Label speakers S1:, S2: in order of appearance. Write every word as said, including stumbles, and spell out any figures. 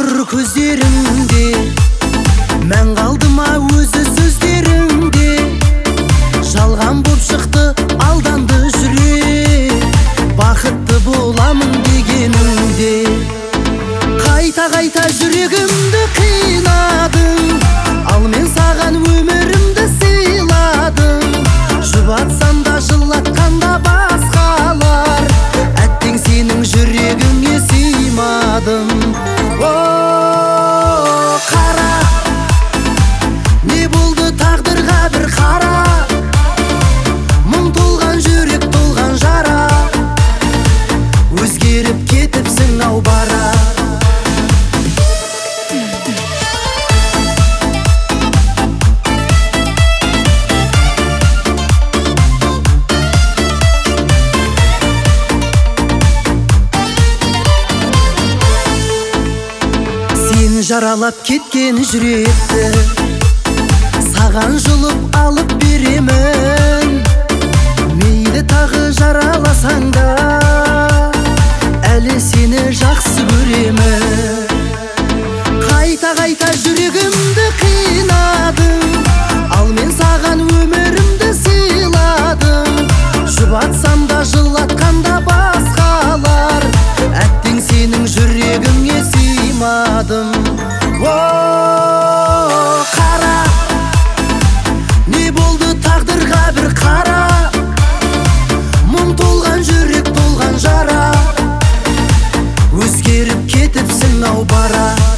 S1: нұр көздеріңде, мән қалды ма өзі сөздеріңде? Жалған боп шықты алданды жүрек, бақытты боламын дегеніңде. Қайта-қайта жүрегімді қинадың, ал мен саған өмірімді сыйладым. Жұбатсам да жылатқанда басқалар, әттең сенің жүрегіңе сыймадым. О, қара, не болды тағдырға бір қара, мың толған жүрек толған жара, өзгеріп кетіпсің ау бара. Сен жаралап кеткен жүректі саған жұлып алып беремін. Мейлі тағы жараласаң да, әлі сені жақсы көремін. Қайта-қайта жүрегімді қинадың, ал мен саған өмірімді сыйладым. Жұбатсам да жылатқанда басқалар, әттең сенің жүрегіңе сыймадым. О, қара, не болды тағдырға бір қара, мың толған жүрек толған жара, өзгеріп кетіпсің ау бара.